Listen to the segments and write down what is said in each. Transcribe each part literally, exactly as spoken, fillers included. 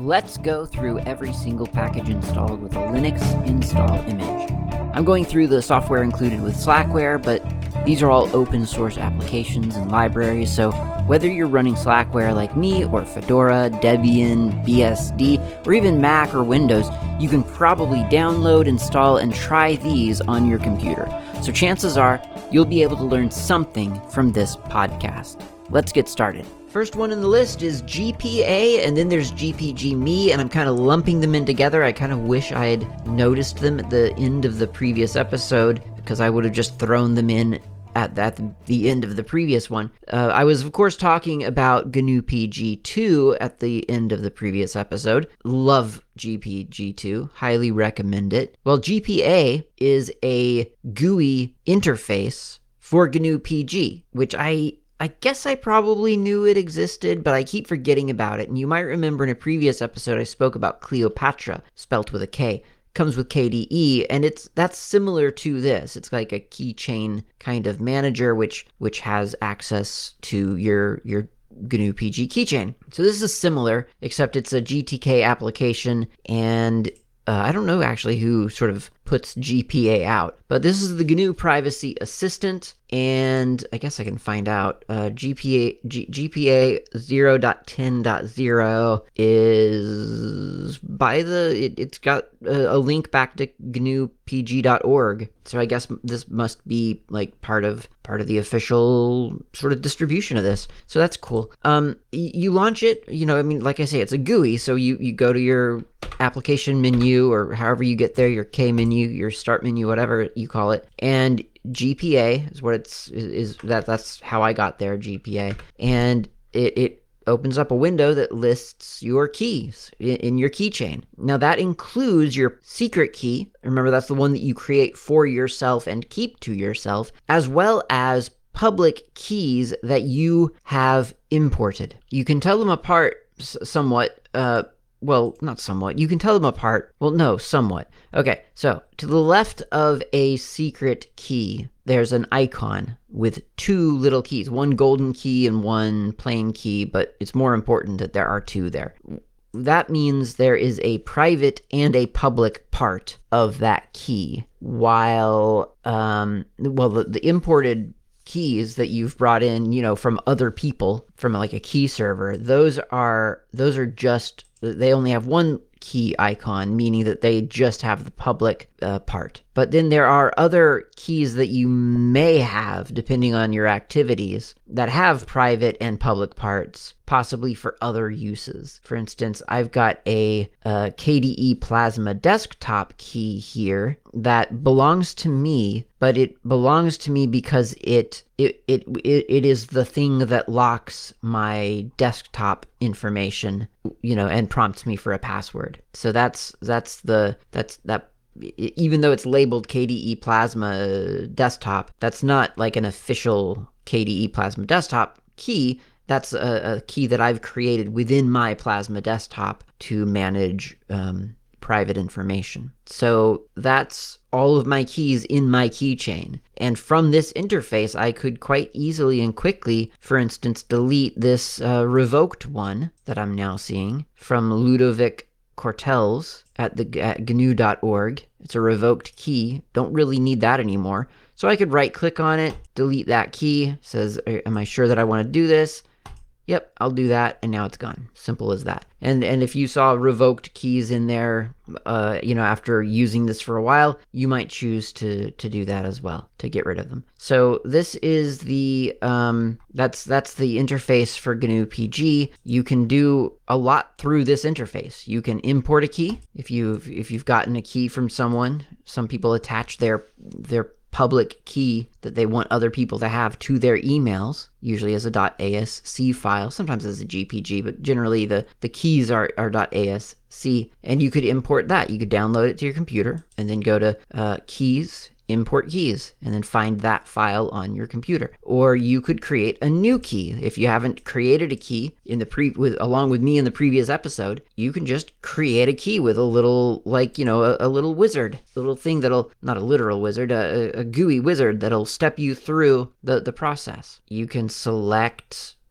Let's go through every single package installed with a Linux install image. I'm going through the software included with Slackware, but these are all open source applications and libraries, so whether you're running Slackware like me, or Fedora, Debian, B S D, or even Mac or Windows, you can probably download, install, and try these on your computer. So chances are you'll be able to learn something from this podcast. Let's get started. First one in the list is G P A, and then there's G P G Me, and I'm kind of lumping them in together. I kind of wish I had noticed them at the end of the previous episode, because I would have just thrown them in at, at the end of the previous one. Uh, I was, of course, talking about G N U P G two at the end of the previous episode. Love G P G two. Highly recommend it. Well, G P A is a G U I interface for G N U P G, which I... I guess I probably knew it existed, but I keep forgetting about it. And you might remember in a previous episode I spoke about Kleopatra, spelt with a K. Comes with K D E, and it's that's similar to this. It's like a keychain kind of manager, which which has access to your your G N U P G keychain. So this is similar, except it's a G T K application, and uh, I don't know actually who sort of puts G P A out, but this is the G N U Privacy Assistant, and I guess I can find out. Uh, G P A G, G P A zero point ten point zero is by the, it, it's got a, a link back to G N U P G dot org, so I guess this must be like part of part of the official sort of distribution of this, so that's cool. Um, y- you launch it, you know, I mean, like I say, it's a G U I, so you, you go to your application menu, or however you get there, your K menu, your start menu, whatever you call it, and G P A is what it's is, is that that's how I got there, G P A, and it, it opens up a window that lists your keys in, in your keychain. Now that includes your secret key. Remember, that's the one that you create for yourself and keep to yourself, as well as public keys that you have imported. You can tell them apart s- somewhat. Uh, Well, not somewhat. You can tell them apart. Well, no, somewhat. Okay, so to the left of a secret key, there's an icon with two little keys, one golden key and one plain key, but it's more important that there are two there. That means there is a private and a public part of that key, while, um, well, the, the imported keys that you've brought in, you know, from other people, from like a key server, those are, those are just, they only have one key icon, meaning that they just have the public uh, part. But then there are other keys that you may have, depending on your activities, that have private and public parts, possibly for other uses. For instance, I've got a, a K D E Plasma desktop key here that belongs to me, but it belongs to me because it it it it, it is the thing that locks my desktop information, you know, and prompts me for a password. So that's that's the that's that even though it's labeled K D E Plasma Desktop, that's not like an official K D E Plasma Desktop key. That's a, a key that I've created within my Plasma Desktop to manage um, private information. So that's all of my keys in my keychain. And from this interface, I could quite easily and quickly, for instance, delete this uh, revoked one that I'm now seeing from Ludovic Cortels at the at G N U dot org. It's a revoked key. Don't really need that anymore. So I could right click on it, delete that key. Says, am I sure that I want to do this? Yep, I'll do that, and now it's gone. Simple as that. And and if you saw revoked keys in there, uh, you know, after using this for a while, you might choose to to do that as well, to get rid of them. So this is the um, that's that's the interface for G N U P G. You can do a lot through this interface. You can import a key if you've if you've gotten a key from someone. Some people attach their their public key that they want other people to have to their emails, usually as a .asc file, sometimes as a G P G, but generally the, the keys are, are .asc, and you could import that. You could download it to your computer and then go to uh, keys, import keys, and then find that file on your computer. Or you could create a new key. If you haven't created a key in the pre with along with me in the previous episode, you can just create a key with a little, like, you know, a, a little wizard, a little thing that'll, not a literal wizard, a, a G U I wizard that'll step you through the, the process. You can select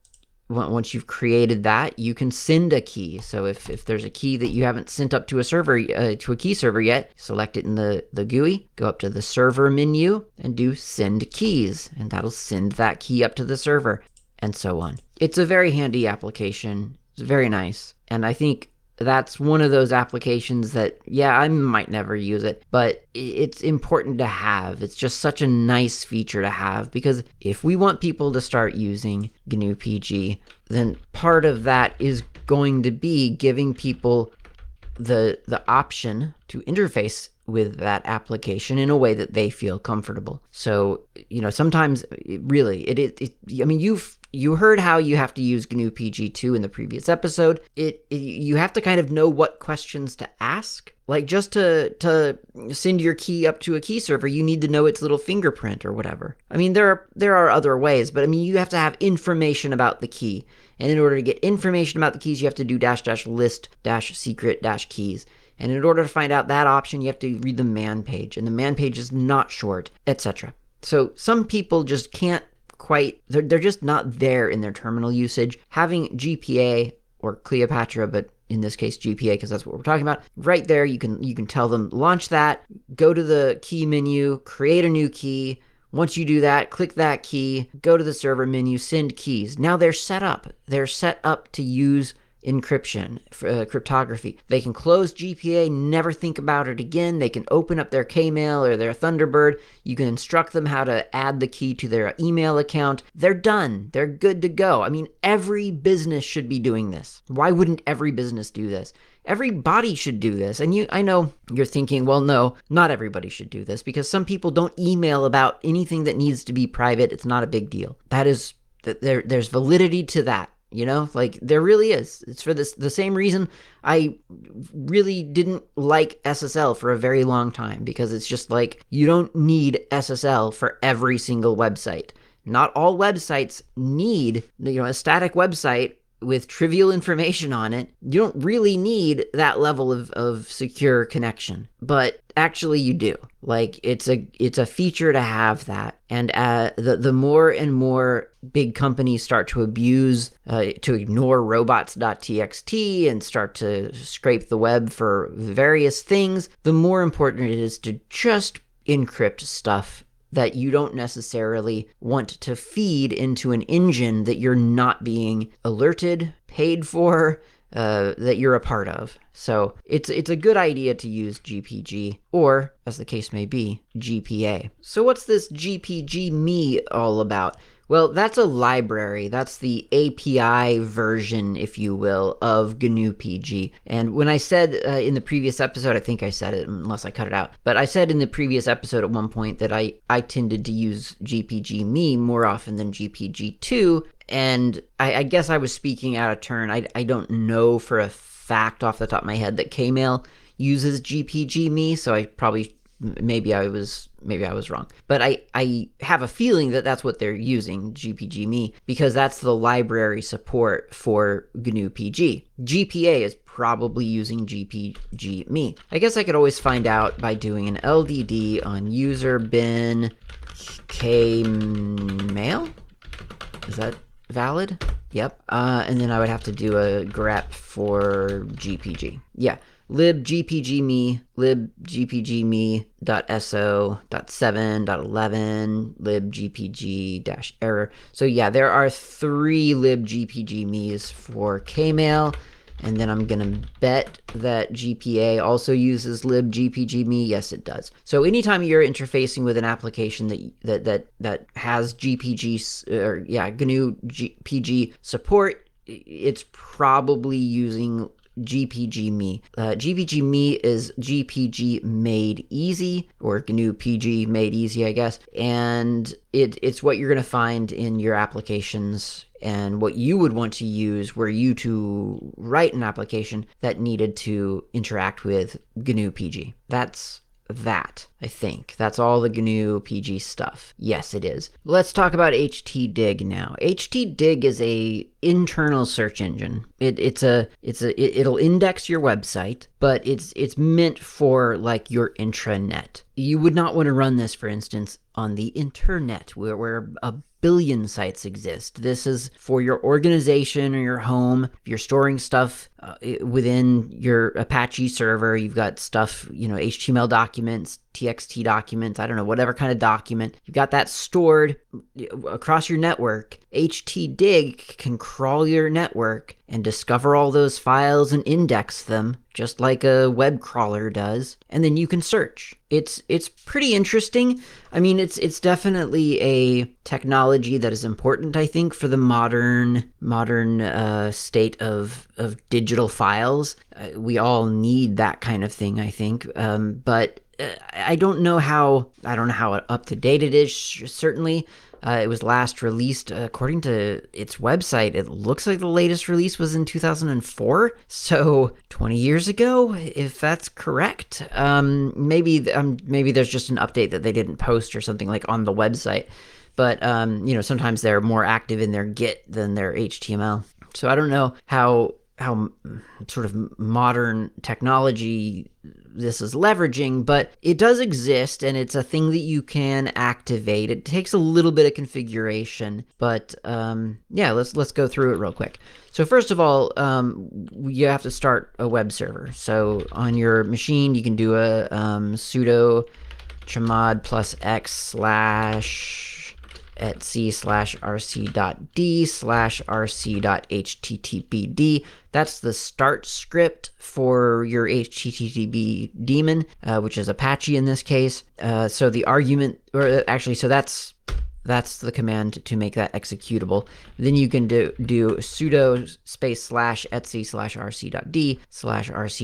once you've created that, you can send a key. So if, if there's a key that you haven't sent up to a server, uh, to a key server yet, select it in the, the G U I, go up to the server menu and do send keys, and that'll send that key up to the server, and so on. It's a very handy application. It's very nice. And I think that's one of those applications that, yeah, I might never use it, but it's important to have. It's just such a nice feature to have, because if we want people to start using G N U P G, then part of that is going to be giving people the the option to interface with that application in a way that they feel comfortable. So, you know, sometimes it really, it, it, it I mean, you've You heard how you have to use G N U P G two in the previous episode. It, it you have to kind of know what questions to ask. Like, just to to send your key up to a key server, you need to know its little fingerprint or whatever. I mean, there are there are other ways, but I mean, you have to have information about the key. And in order to get information about the keys, you have to do dash dash list dash secret dash keys. And in order to find out that option, you have to read the man page, and the man page is not short, et cetera. So some people just can't quite, they're, they're just not there in their terminal usage. Having G P A or Cleopatra, but in this case G P A, because that's what we're talking about, right there, you can you can tell them, launch that, go to the key menu, create a new key. Once you do that, click that key, go to the server menu, send keys. Now they're set up. They're set up to use encryption, uh, cryptography. They can close G P A, never think about it again. They can open up their Kmail or their Thunderbird. You can instruct them how to add the key to their email account. They're done. They're good to go. I mean, every business should be doing this. Why wouldn't every business do this? Everybody should do this. And you, I know you're thinking, well, no, not everybody should do this, because some people don't email about anything that needs to be private. It's not a big deal. That is, there, there's validity to that. You know, like, there really is. It's for this the same reason I really didn't like S S L for a very long time, because it's just like, you don't need S S L for every single website. Not all websites need, you know, a static website with trivial information on it. You don't really need that level of, of secure connection, but actually you do. Like, it's a it's a feature to have that. And uh, the, the more and more big companies start to abuse, uh, to ignore robots dot t x t and start to scrape the web for various things, the more important it is to just encrypt stuff that you don't necessarily want to feed into an engine that you're not being alerted, paid for, uh, that you're a part of. So it's it's a good idea to use G P G, or, as the case may be, G P A. So what's this G P G me all about? Well, that's a library. That's the A P I version, if you will, of G N U P G. And when I said uh, in the previous episode, I think I said it, unless I cut it out, but I said in the previous episode at one point that I, I tended to use G P G me more often than G P G two, and I, I guess I was speaking out of turn. I, I don't know for a fact off the top of my head that Kmail uses G P G me, so I probably... Maybe I was maybe I was wrong. But I, I have a feeling that that's what they're using, G P G me, because that's the library support for G N U P G. G P A is probably using G P G me. I guess I could always find out by doing an L D D on user bin Kmail. Is that valid? Yep. Uh, and then I would have to do a grep for G P G. Yeah. libgpgme, libgpgme.so.seven.eleven, libgpg-error. So yeah, there are three libgpgmes for Kmail, and then I'm gonna bet that G P A also uses libgpgme. Yes, it does. So anytime you're interfacing with an application that that that that has G P G or yeah G N U P G support, it's probably using G P G me. Uh, G P G me is G P G made easy, or G N U P G made easy, I guess. And it, it's what you're going to find in your applications, and what you would want to use were you to write an application that needed to interact with G N U P G. That's that, I think. That's all the G N U P G stuff. Yes, it is. Let's talk about H T dig now. H T dig is a internal search engine. It, it's a it's a it, it'll index your website, but it's it's meant for like your intranet. You would not want to run this, for instance, on the internet where, where a billion sites exist. This is for your organization or your home. If you're storing stuff uh, within your Apache server, you've got stuff, you know, H T M L documents, T X T documents, I don't know, whatever kind of document. You've got that stored across your network. htdig can crawl your network and discover all those files and index them, just like a web crawler does, and then you can search. It's it's pretty interesting. I mean, it's it's definitely a technology that is important, I think, for the modern modern uh, state of of digital files. Uh, we all need that kind of thing, I think. Um, but uh, I don't know how I don't know how up to date it is. Certainly. Uh, it was last released, uh, according to its website, it looks like the latest release was in two thousand four, so twenty years ago, if that's correct. Um, maybe um, maybe there's just an update that they didn't post or something like on the website, but um, you know, sometimes they're more active in their Git than their H T M L. So I don't know how how sort of modern technology this is leveraging, but it does exist, and it's a thing that you can activate. It takes a little bit of configuration, but um, yeah, let's let's go through it real quick. So first of all, um, you have to start a web server. So on your machine, you can do a um, sudo chmod plus x slash etc slash rc.d slash rc.httpd. That's the start script for your H T T P daemon, uh, which is Apache in this case. Uh, so the argument, or actually, so that's that's the command to make that executable. Then you can do do sudo space slash etc slash rc.d slash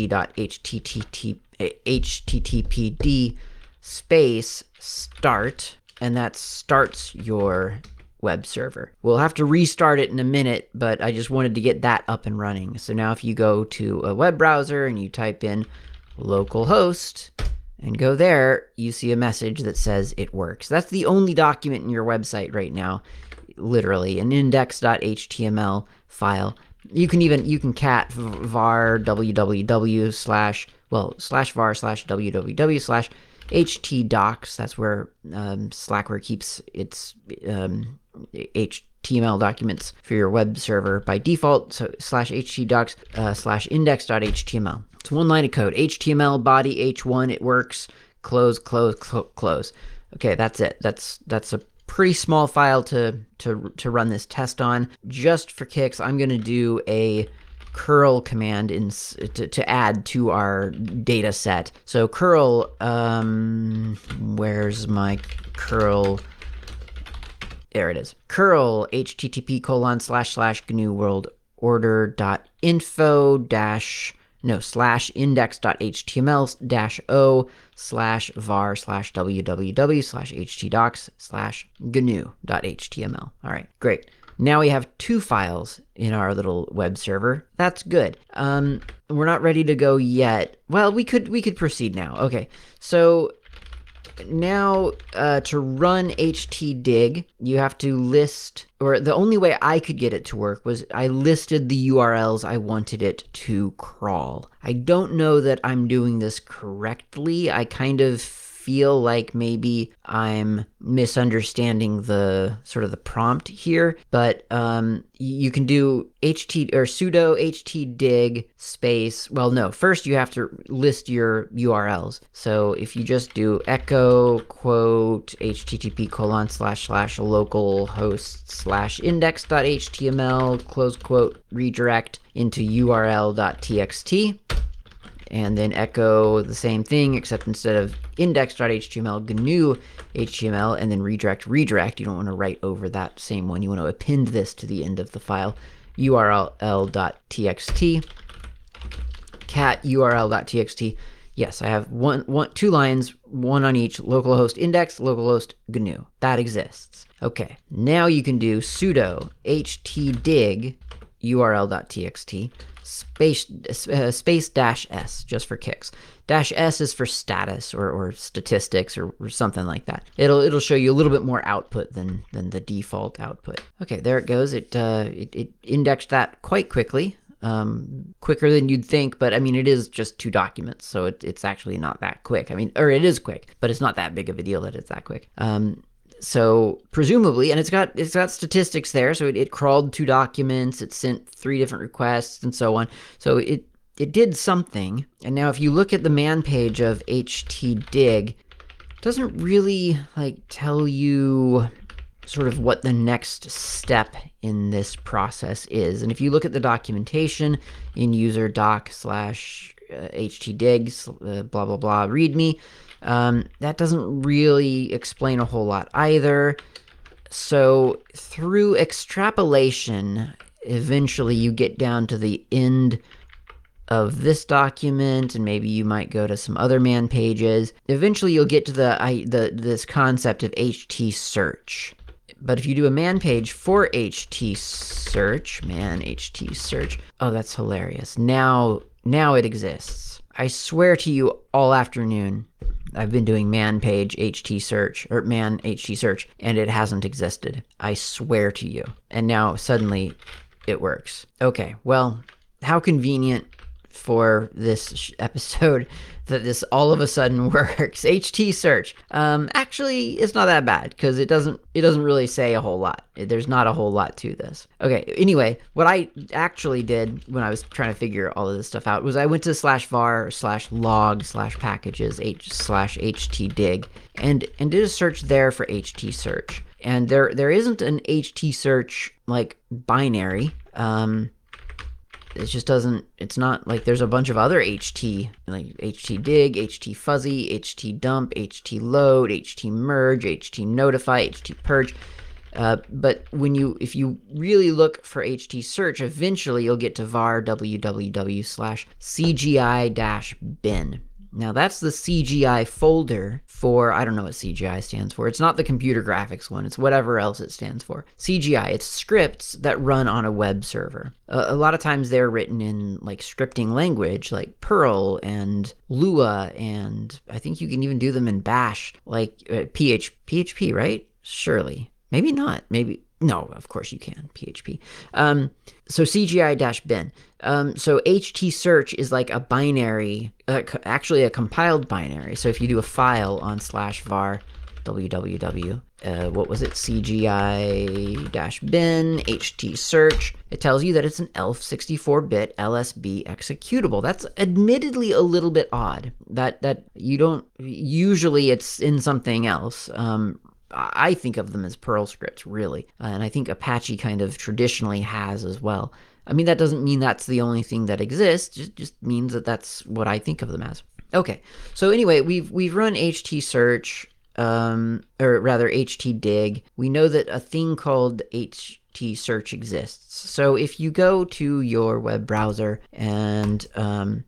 rc.httpd space start. And that starts your web server. We'll have to restart it in a minute, but I just wanted to get that up and running. So now if you go to a web browser and you type in localhost and go there, you see a message that says it works. That's the only document in your website right now, literally, an index.html file. You can even, you can cat var www slash, well, slash var slash www slash htdocs. That's where um, Slackware keeps its um, H T M L documents for your web server by default. So slash htdocs uh, slash index.html. It's one line of code. H T M L body H one. It works. Close, close, cl close. Okay, that's it. That's that's a pretty small file to to to run this test on. Just for kicks, I'm going to do a curl command in to, to add to our data set. So curl, um, where's my curl? There it is. Curl http colon slash slash gnu world order dot info dash no slash index dot html dash o slash var slash www slash htdocs slash gnu dot html. All right, great. Now we have two files in our little web server. That's good. Um, we're not ready to go yet. Well, we could we could proceed now. Okay, so now uh, to run htdig, you have to list, or the only way I could get it to work was I listed the U R Ls I wanted it to crawl. I don't know that I'm doing this correctly. I kind of feel like maybe I'm misunderstanding the sort of the prompt here, but um, you can do ht or sudo htdig space. Well, no, first you have to list your U R Ls. So if you just do echo quote http colon slash slash localhost slash index.html close quote redirect into url.txt. And then echo the same thing, except instead of index.html, gnu H T M L, and then redirect, redirect. You don't want to write over that same one. You want to append this to the end of the file, url.txt, cat url.txt. Yes, I have one, one, two lines, one on each, localhost index, localhost gnu. That exists. Okay, now you can do sudo htdig url.txt space uh, space dash s, just for kicks. Dash s is for status or, or statistics or, or something like that. It'll it'll show you a little bit more output than than the default output. Okay, there it goes. It uh, it, it indexed that quite quickly. Um, quicker than you'd think, but I mean, it is just two documents, so it, it's actually not that quick. I mean, or it is quick, but it's not that big of a deal that it's that quick. Um, so presumably, and it's got it's got statistics there, so it, it crawled two documents, it sent three different requests, and so on. So it it did something. And now, if you look at the man page of htdig, it doesn't really like tell you sort of what the next step in this process is. And if you look at the documentation in user doc slash htdig, uh, blah, blah, blah, readme, um, that doesn't really explain a whole lot either. So through extrapolation, eventually you get down to the end of this document, and maybe you might go to some other man pages. Eventually you'll get to the, I, the this concept of ht search. But if you do a man page for ht search, man ht search, oh, that's hilarious. Now, now it exists. I swear to you, all afternoon, I've been doing man page ht search, or man ht search, and it hasn't existed. I swear to you. And now suddenly it works. Okay, well, how convenient for this episode that this all of a sudden works. Ht search. Um, actually, it's not that bad because it doesn't it doesn't really say a whole lot. There's not a whole lot to this. Okay. Anyway, what I actually did when I was trying to figure all of this stuff out was I went to slash var slash log slash packages h slash htdig and and did a search there for ht search. And there there isn't an ht search like binary. Um, It just doesn't, it's not like there's a bunch of other ht, like htdig, htfuzzy, htdump, htload, htmerge, htnotify, htpurge. Uh, but when you, if you really look for ht search, eventually you'll get to var www slash cgi dash bin. Now that's the C G I folder for, I don't know what C G I stands for. It's not the computer graphics one. It's whatever else it stands for. C G I, it's scripts that run on a web server. Uh, a lot of times they're written in like scripting language like Perl and Lua, and I think you can even do them in Bash, like uh, P H P, P H P, right? Surely. Maybe not. Maybe. No, of course you can, P H P. Um, so cgi-bin. Um, so ht search is like a binary, uh, actually a compiled binary. So if you do a file on slash var www, uh, what was it? cgi-bin ht search. It tells you that it's an E L F sixty-four bit L S B executable. That's admittedly a little bit odd. That that you don't usually it's in something else. Um, I think of them as Perl scripts, really. Uh, and I think Apache kind of traditionally has as well. I mean, that doesn't mean that's the only thing that exists. It just, just means that that's what I think of them as. Okay, so anyway, we've we've run ht search, um, or rather htdig. We know that a thing called ht search exists. So if you go to your web browser and um,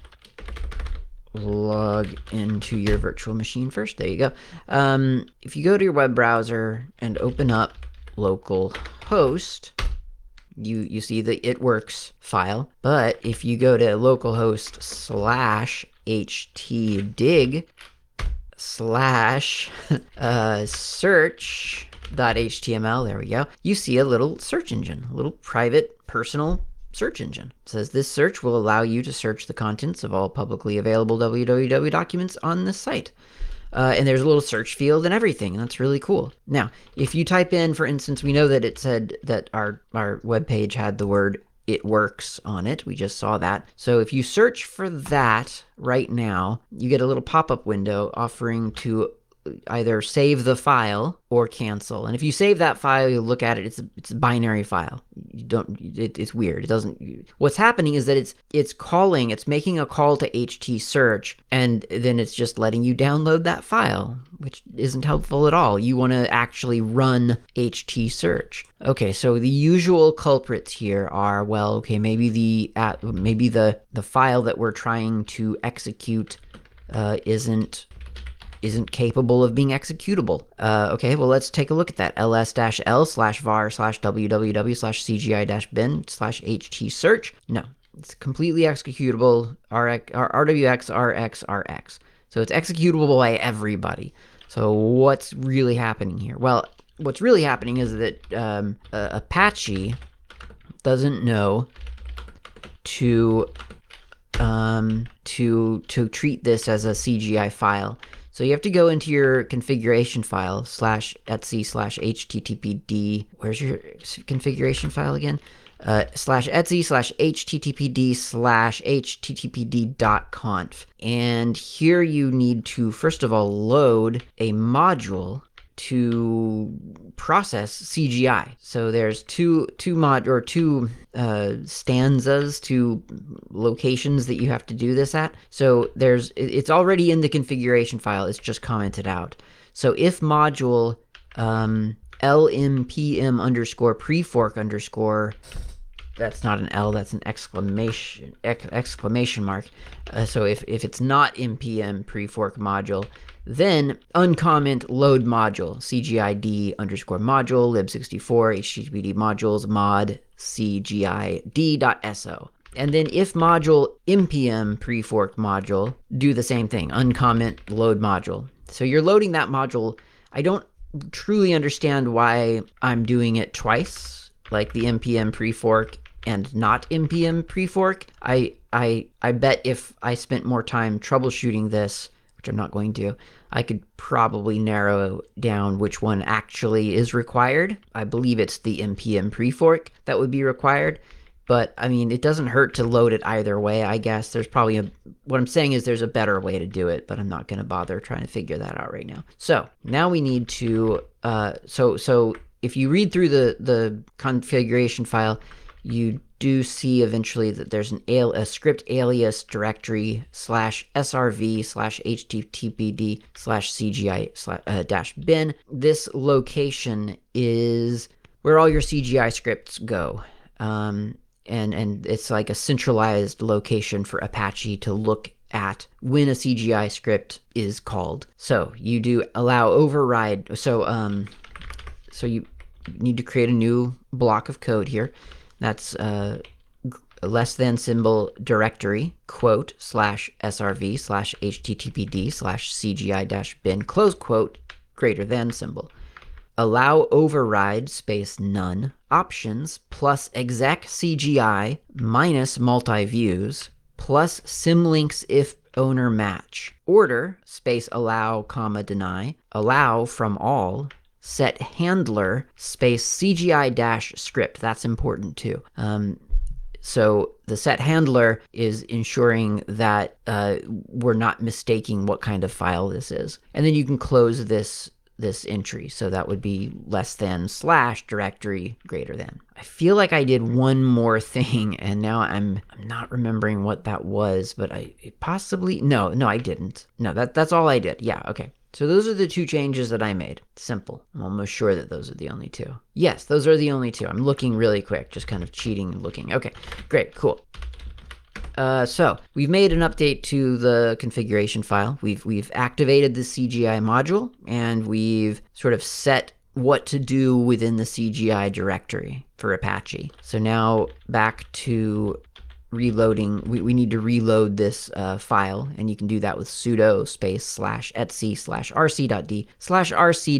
log into your virtual machine first. There you go. Um, if you go to your web browser and open up localhost, you you see the it works file. But if you go to localhost slash htdig slash uh, search dot html, there we go, you see a little search engine, a little private personal search engine. It says this search will allow you to search the contents of all publicly available www documents on this site. Uh, and there's a little search field and everything, and that's really cool. Now, if you type in, for instance, we know that it said that our, our web page had the word "it works" on it. We just saw that. So if you search for that right now, you get a little pop-up window offering to either save the file or cancel. And if you save that file, you look at it, it's a, it's a binary file. You don't, it, it's weird. It doesn't, what's happening is that it's, it's calling, it's making a call to ht search, and then it's just letting you download that file, which isn't helpful at all. You want to actually run ht search. Okay, so the usual culprits here are, well, okay, maybe the, uh, maybe the, the file that we're trying to execute uh, isn't isn't capable of being executable. Uh, okay, well, let's take a look at that. ls-l slash var slash www slash cgi-bin slash ht search. No, It's completely executable, R W X, R X, R X. So it's executable by everybody. So what's really happening here? Well, what's really happening is that um, uh, Apache doesn't know to um, to to treat this as a C G I file. So you have to go into your configuration file slash etsy slash httpd. Where's your configuration file again? Uh, slash etsy slash httpd slash httpd dot conf. And here you need to, first of all, load a module to process C G I. So there's two two mod or two uh, stanzas, two locations that you have to do this at. So there's it's already in the configuration file. It's just commented out. So if module um, lmpm underscore prefork underscore, that's not an L, that's an exclamation ex exclamation mark. Uh, so if if it's not npm prefork module, then uncomment load module, cgid underscore module, lib sixty-four, httpd modules, mod cgid.so. And then if module npm prefork module, do the same thing, uncomment load module. So you're loading that module. I don't truly understand why I'm doing it twice, like the npm prefork and not npm prefork. I, I, I bet if I spent more time troubleshooting this, which I'm not going to, I could probably narrow down which one actually is required. I believe it's the npm prefork that would be required, but I mean, it doesn't hurt to load it either way, I guess. There's probably a, what I'm saying is there's a better way to do it, but I'm not going to bother trying to figure that out right now. So now we need to, uh, so, so if you read through the, the configuration file, you do see eventually that there's an al a script alias directory slash srv slash httpd slash cgi slash uh, dash bin. This location is where all your C G I scripts go. Um, and, and it's like a centralized location for Apache to look at when a C G I script is called. So you do allow override. So, um, so you need to create a new block of code here. That's uh, less than symbol directory, quote, slash srv slash httpd slash cgi dash bin, close quote, greater than symbol. Allow override space none, options plus exec cgi minus multi-views plus symlinks if owner match. Order space allow comma deny, allow from all, set handler space cgi dash script. That's important too. Um, so the set handler is ensuring that uh, we're not mistaking what kind of file this is. And then you can close this this entry. So that would be less than slash directory greater than. I feel like I did one more thing and now I'm I'm not remembering what that was, but I it possibly no, no, I didn't. No, that that's all I did. Yeah, okay. So those are the two changes that I made. Simple. I'm almost sure that those are the only two. Yes, those are the only two. I'm looking really quick, just kind of cheating and looking. Okay, great, cool. Uh, so we've made an update to the configuration file. We've we've activated the C G I module and we've sort of set what to do within the C G I directory for Apache. So now back to reloading, we, we need to reload this uh, file, and you can do that with sudo space slash etsy slash rc.d slash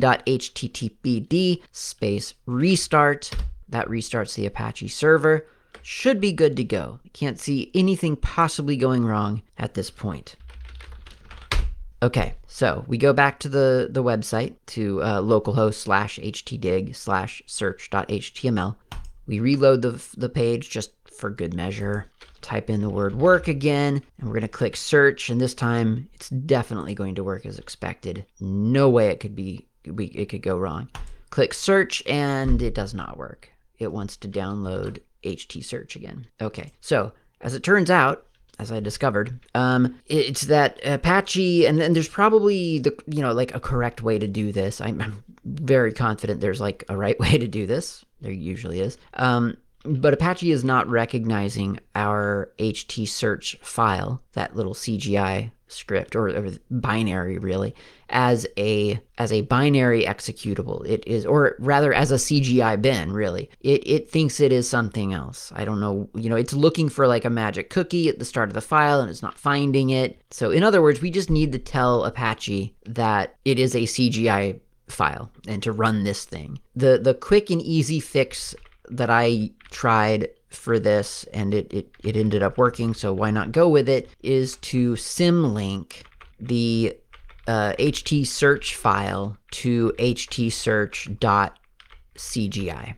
rc.httpd space restart. That restarts the Apache server. Should be good to go. Can't see anything possibly going wrong at this point. Okay, so we go back to the, the website, to uh, localhost slash htdig slash search.html. We reload the, the page just for good measure. Type in the word work again, and we're going to click search, and this time it's definitely going to work as expected. No way it could be, we, it could go wrong. Click search, and it does not work. It wants to download htsearch again. Okay, so as it turns out, as I discovered, um, it's that Apache, and then there's probably the, you know, like a correct way to do this. I'm, I'm very confident there's like a right way to do this. There usually is. Um, but Apache is not recognizing our htsearch file, that little C G I script, or, or binary really, as a as a binary executable. It is, or rather as a C G I bin, really. It it thinks it is something else. I don't know, you know, it's looking for like a magic cookie at the start of the file and it's not finding it. So in other words, we just need to tell Apache that it is a C G I file and to run this thing. The the quick and easy fix that I tried for this, and it, it, it ended up working, so why not go with it, is to symlink the uh, htsearch file to htsearch.cgi.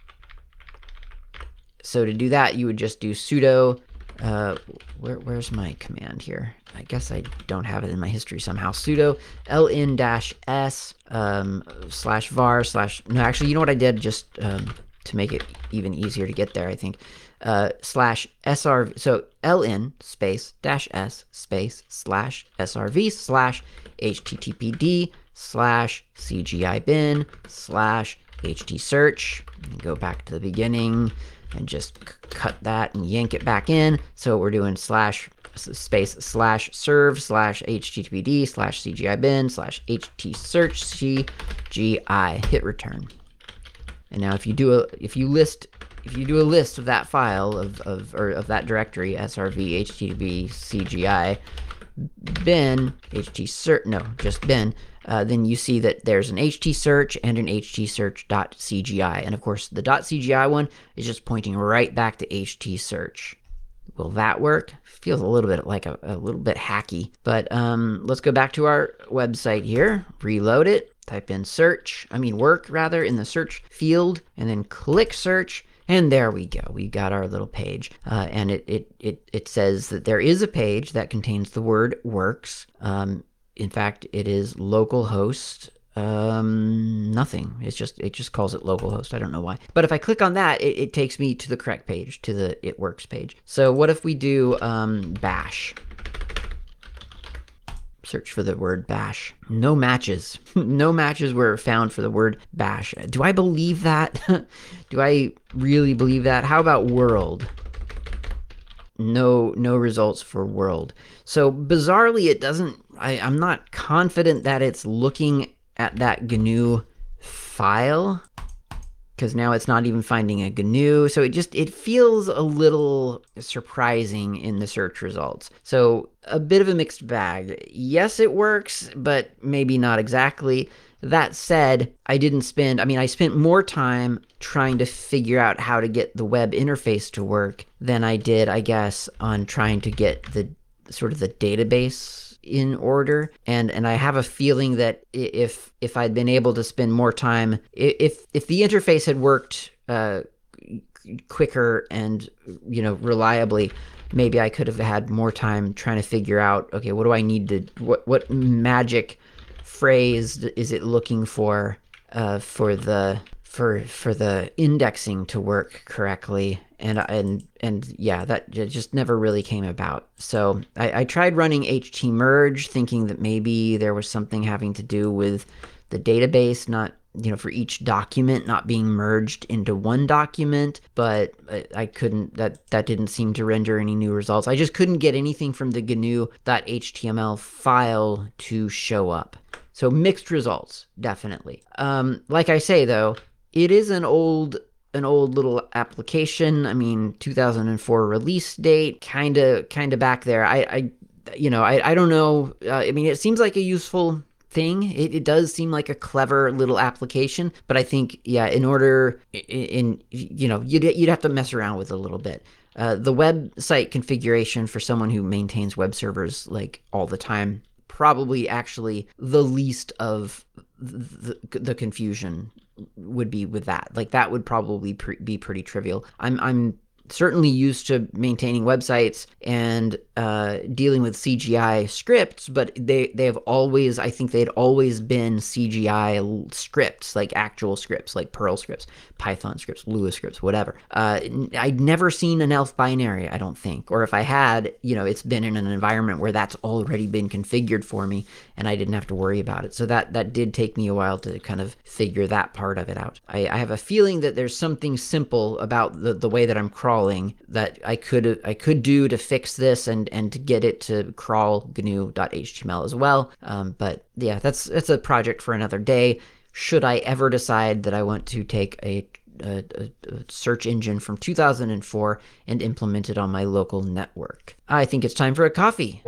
So to do that, you would just do sudo, uh, where, where's my command here? I guess I don't have it in my history somehow. Sudo ln-s um, slash var slash, no, actually, you know what I did? Just um, to make it even easier to get there, I think, uh, slash srv, so ln space dash s space slash srv slash httpd slash cgi bin slash htsearch. Go back to the beginning and just cut that and yank it back in. So we're doing slash space slash serve slash httpd slash cgi bin slash htsearch cgi, hit return. And now if you do a if you list if you do a list of that file of of or of that directory srv http cgi bin htsearch, no, just bin, uh, then you see that there's an htsearch and an htsearch.cgi, and of course the .cgi one is just pointing right back to htsearch. Will that work? Feels a little bit like a, a little bit hacky, but um, let's go back to our website here, reload it, type in search, I mean work rather, in the search field, and then click search, and there we go. We got our little page, uh, and it, it it it says that there is a page that contains the word works. Um, in fact, it is localhost. Um, nothing. It's just it just calls it localhost. I don't know why. But if I click on that, it, it takes me to the correct page, to the it works page. So what if we do um, bash? Search for the word bash. No matches. No matches were found for the word bash. Do I believe that? Do I really believe that? How about world? No, no results for world. So bizarrely, it doesn't, I, I'm not confident that it's looking at that G N U file, because now it's not even finding a G N U. So it just, it feels a little surprising in the search results. So a bit of a mixed bag. Yes, it works, but maybe not exactly. That said, I didn't spend, I mean, I spent more time trying to figure out how to get the web interface to work than I did, I guess, on trying to get the sort of the database in order. And and I have a feeling that if if I'd been able to spend more time, if if the interface had worked uh, quicker and, you know, reliably, maybe I could have had more time trying to figure out, okay, what do I need to, what what magic phrase is it looking for uh, for the for for the indexing to work correctly, and and and yeah, that just never really came about. So I, I tried running htmerge, thinking that maybe there was something having to do with the database, not, you know, for each document not being merged into one document, but I, I couldn't, that that didn't seem to render any new results. I just couldn't get anything from the G N U.html file to show up. So mixed results, definitely. Um, like I say, though, it is an old an old little application. I mean, two thousand four release date, kind of kind of back there. I, I you know, I, I don't know. Uh, I mean, it seems like a useful thing. It, it does seem like a clever little application, but I think, yeah, in order, in, in you know, you'd, you'd have to mess around with it a little bit. Uh, the website configuration for someone who maintains web servers like all the time, probably actually the least of the, the confusion would be with that. Like that would probably pre be pretty trivial. I'm I'm certainly used to maintaining websites and uh, dealing with C G I scripts, but they, they have always, I think they'd always been C G I scripts, like actual scripts, like Perl scripts, Python scripts, Lua scripts, whatever. Uh, I'd never seen an ELF binary, I don't think. Or if I had, you know, it's been in an environment where that's already been configured for me and I didn't have to worry about it. So that, that did take me a while to kind of figure that part of it out. I, I have a feeling that there's something simple about the, the way that I'm crawling that I could I could do to fix this and, and to get it to crawl G N U dot H T M L as well. Um, but yeah, that's, that's a project for another day. Should I ever decide that I want to take a A, a, a search engine from two thousand four and implement it on my local network. I think it's time for a coffee.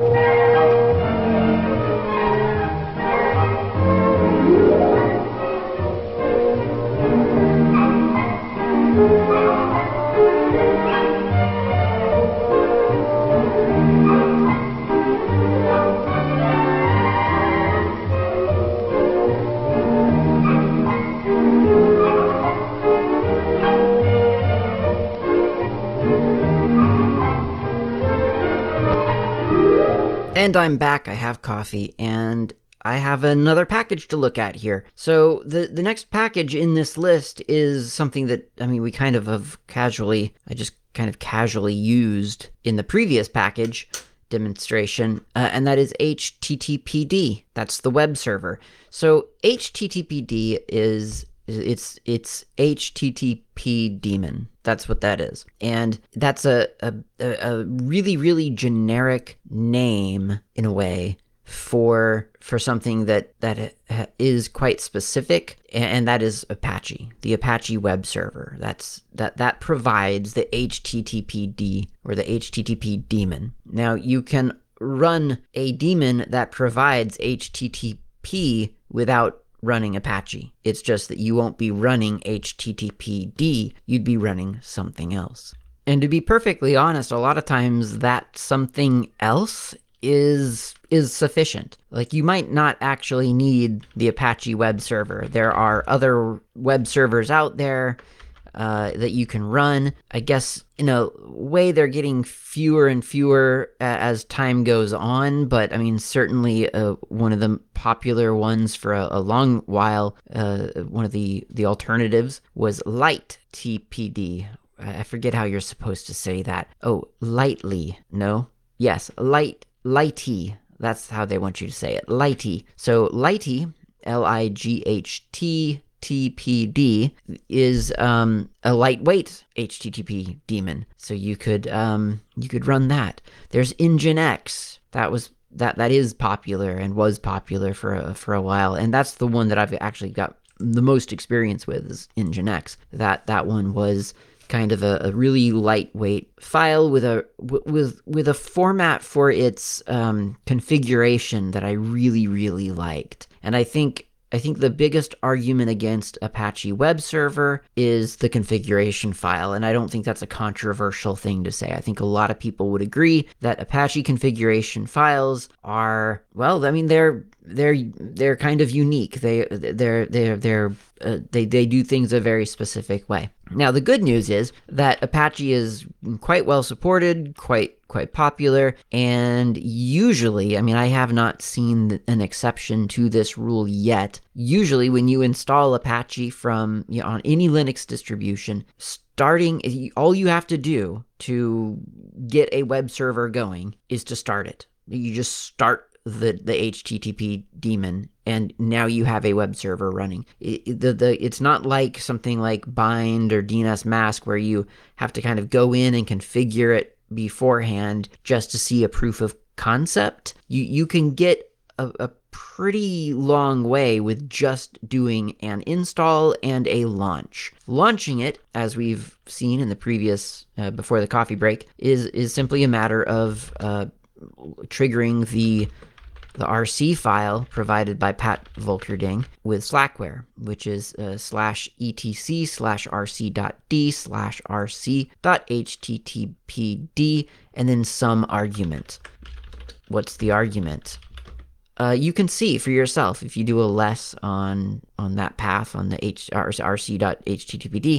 And I'm back, I have coffee, and I have another package to look at here. So the, the next package in this list is something that, I mean, we kind of have casually, I just kind of casually used in the previous package demonstration, uh, and that is H T T P D. That's the web server. So H T T P D is It's it's H T T P daemon. That's what that is. And that's a, a, a really, really generic name, in a way, for for something that, that is quite specific, and that is Apache, the Apache web server. That's that that provides the H T T P D, or the H T T P daemon. Now, you can run a daemon that provides H T T P without running Apache. It's just that you won't be running H T T P D, you'd be running something else. And to be perfectly honest, a lot of times that something else is is sufficient. Like, you might not actually need the Apache web server. There are other web servers out there uh, that you can run. I guess in a way they're getting fewer and fewer uh, as time goes on, but I mean, certainly uh, one of the popular ones for a, a long while, uh, one of the, the alternatives was Light T P D. I forget how you're supposed to say that. Oh, lightly. No? Yes, light, lighty. That's how they want you to say it. Lighty. So Lighty, L I G H T T P D, is um, a lightweight H T T P daemon. So you could um, you could run that. There's Nginx. That was that that is popular and was popular for a, for a while, and that's the one that I've actually got the most experience with, is Nginx. That that one was kind of a, a really lightweight file with a with with a format for its um, configuration that I really really liked. And I think I think the biggest argument against Apache web server is the configuration file, and I don't think that's a controversial thing to say. I think a lot of people would agree that Apache configuration files are, well, I mean, they're they're they're kind of unique. They they're they're they're uh, they they do things a very specific way. Now, the good news is that Apache is quite well supported, quite quite popular, and usually, I mean, I have not seen an exception to this rule yet. Usually, when you install Apache from, you know, on any Linux distribution, starting, all you have to do to get a web server going is to start it. You just start the the H T T P daemon, and now you have a web server running. It, the, the, it's not like something like Bind or D N S Mask, where you have to kind of go in and configure it beforehand just to see a proof of concept. You, you can get a, a pretty long way with just doing an install and a launch. Launching it, as we've seen in the previous, uh, before the coffee break, is, is simply a matter of uh, triggering the the R C file provided by Pat Volkerding with Slackware, which is uh, slash etc slash rc.d slash rc.httpd, and then some argument. What's the argument? Uh, you can see for yourself, if you do a less on on that path, on the H, rc.httpd,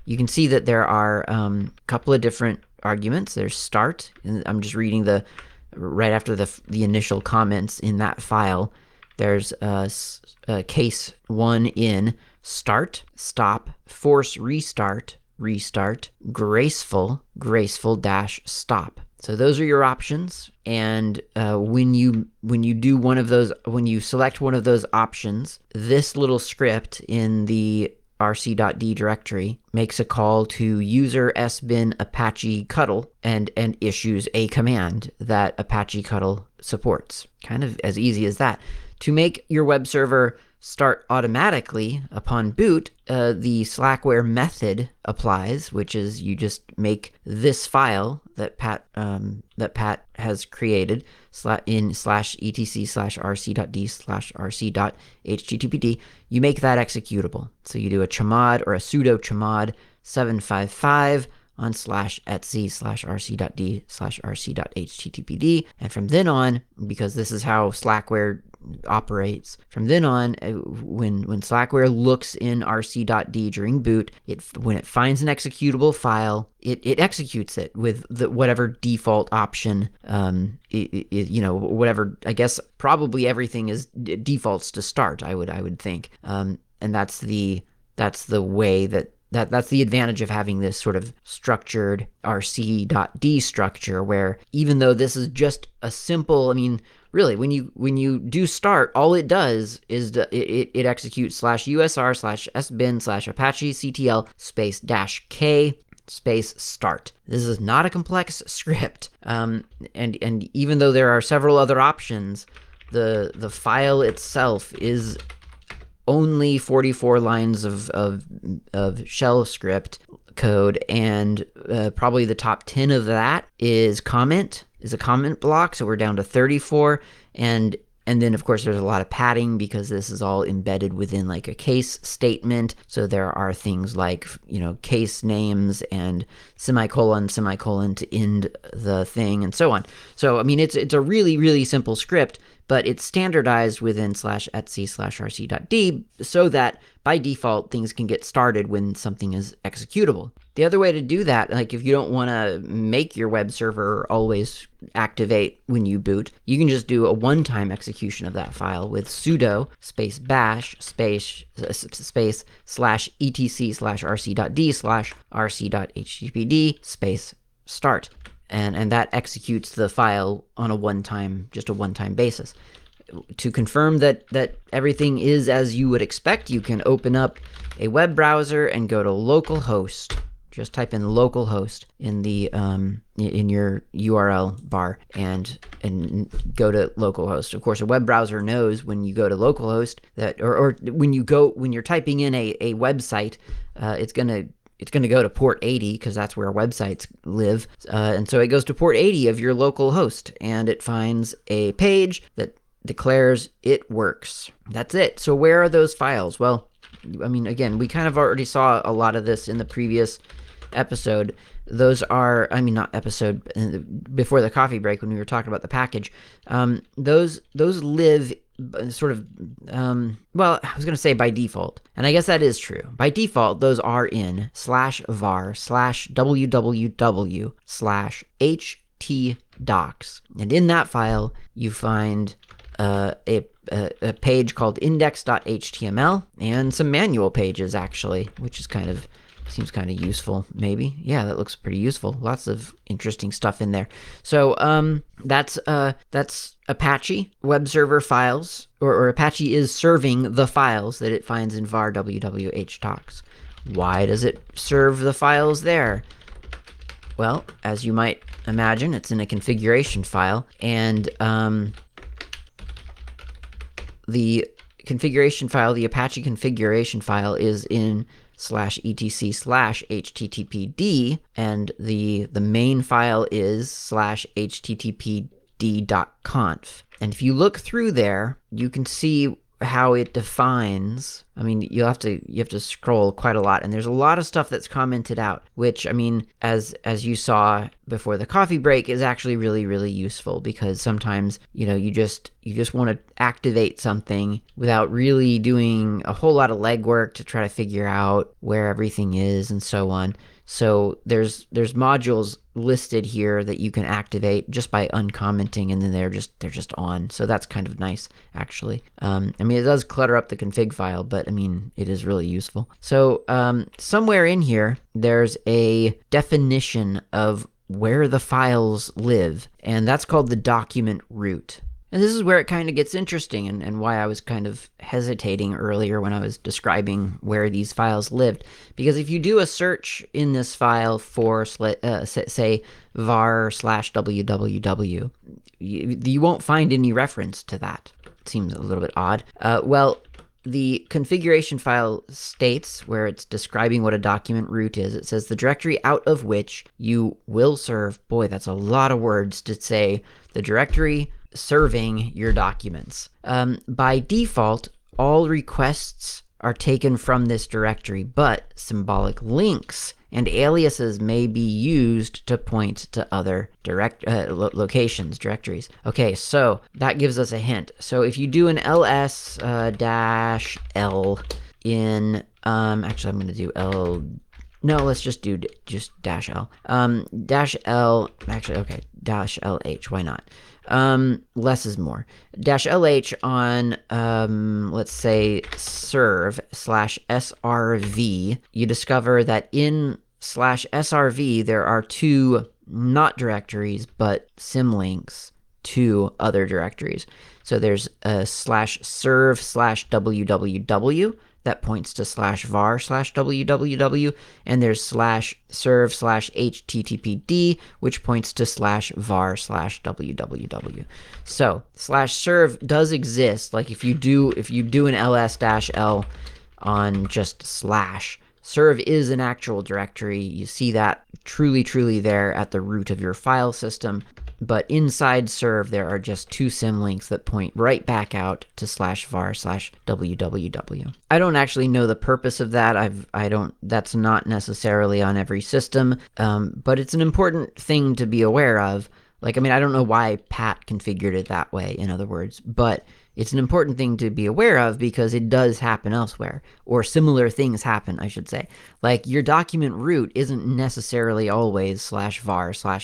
you can see that there are um, a couple of different arguments. There's start, and I'm just reading the right after the the initial comments in that file. There's a, a case one in start, stop, force restart, restart, graceful, graceful dash stop. So those are your options, and uh, when you when you do one of those, when you select one of those options, this little script in the rc.d directory makes a call to user sbin apache cuttle and and issues a command that Apache Cuttle supports. Kind of as easy as that. To make your web server start automatically upon boot, uh, the Slackware method applies, which is you just make this file that Pat um, that Pat has created in slash etc slash rc.d slash rc.httpd. You make that executable. So you do a chmod or a sudo chmod seven five five on slash etc slash rc.d slash rc.httpd, and from then on, because this is how Slackware operates, from then on, when when Slackware looks in rc.d during boot, it when it finds an executable file, it, it executes it with the whatever default option, um, it, it, you know, whatever. I guess probably everything is defaults to start. I would I would think, um, and that's the that's the way that. That, that's the advantage of having this sort of structured rc.d structure, where even though this is just a simple, I mean, really, when you when you do start, all it does is the, it, it executes slash usr slash sbin slash apache ctl space dash k space start. This is not a complex script, um, and and even though there are several other options, the the file itself is only forty-four lines of, of, of shell script code, and uh, probably the top ten of that is comment, is a comment block, so we're down to thirty-four, and and then of course there's a lot of padding because this is all embedded within like a case statement, so there are things like, you know, case names and semicolon, semicolon to end the thing, and so on. So, I mean, it's it's a really, really simple script, but it's standardized within slash etc slash rc.d so that by default things can get started when something is executable. The other way to do that, like if you don't want to make your web server always activate when you boot, you can just do a one-time execution of that file with sudo space bash space space slash etc slash rc.d slash rc.httpd space start. And, and that executes the file on a one-time, just a one-time basis. To confirm that, that everything is as you would expect, you can open up a web browser and go to localhost. Just type in localhost in the um, in your U R L bar and and go to localhost. Of course, a web browser knows when you go to localhost that, or, or when you go when you're typing in a a website, uh, it's gonna it's going to go to port eighty because that's where websites live. Uh, and so it goes to port eighty of your local host, and it finds a page that declares it works. That's it. So where are those files? Well, I mean, again, we kind of already saw a lot of this in the previous episode. Those are, I mean, not episode, before the coffee break when we were talking about the package. Um, those those live sort of, um, well, I was going to say by default, and I guess that is true. By default, those are in slash var slash www slash htdocs. And in that file, you find uh, a, a, a page called index.html and some manual pages, actually, which is kind of, seems kind of useful, maybe. Yeah, that looks pretty useful. Lots of interesting stuff in there. So um, that's uh, that's Apache web server files, or, or Apache is serving the files that it finds in var www.htdocs. Why does it serve the files there? Well, as you might imagine, it's in a configuration file, and um, the configuration file, the Apache configuration file, is in slash etc slash httpd, and the the main file is slash httpd.conf. And if you look through there, you can see how it defines. I mean, you have to you have to scroll quite a lot, and there's a lot of stuff that's commented out, which, I mean, as as you saw before the coffee break, is actually really really useful, because sometimes, you know, you just you just want to activate something without really doing a whole lot of legwork to try to figure out where everything is and so on. So there's there's modules listed here that you can activate just by uncommenting, and then they're just they're just on. So that's kind of nice, actually. Um, I mean, it does clutter up the config file, but I mean, it is really useful. So um, somewhere in here, there's a definition of where the files live, and that's called the document root. And this is where it kind of gets interesting, and, and why I was kind of hesitating earlier when I was describing where these files lived. Because if you do a search in this file for, uh, say, var slash www, you, you won't find any reference to that. It seems a little bit odd. Uh, well, the configuration file states, where it's describing what a document root is, it says the directory out of which you will serve. Boy, that's a lot of words to say. The directory serving your documents. Um, by default, all requests are taken from this directory, but symbolic links and aliases may be used to point to other direct uh, lo locations, directories. Okay, so that gives us a hint. So if you do an ls uh, dash l in, um, actually I'm going to do l, no, let's just do just dash l. Um, dash l, actually, okay, dash lh, why not? Um, less is more. Dash lh on, um, let's say, serve slash srv, you discover that in slash srv there are two, not directories, but symlinks to other directories. So there's a slash serve slash www, that points to slash var slash www, and there's slash serve slash httpd, which points to slash var slash www. So slash serve does exist. Like if you do if you do an ls dash l on just slash, serve is an actual directory. You see that truly truly there at the root of your file system. But inside serve, there are just two symlinks that point right back out to slash var slash www. I don't actually know the purpose of that. I've, I don't, that's not necessarily on every system, um, but it's an important thing to be aware of. Like, I mean, I don't know why Pat configured it that way, in other words, but it's an important thing to be aware of because it does happen elsewhere, or similar things happen, I should say. Like, your document root isn't necessarily always slash var slash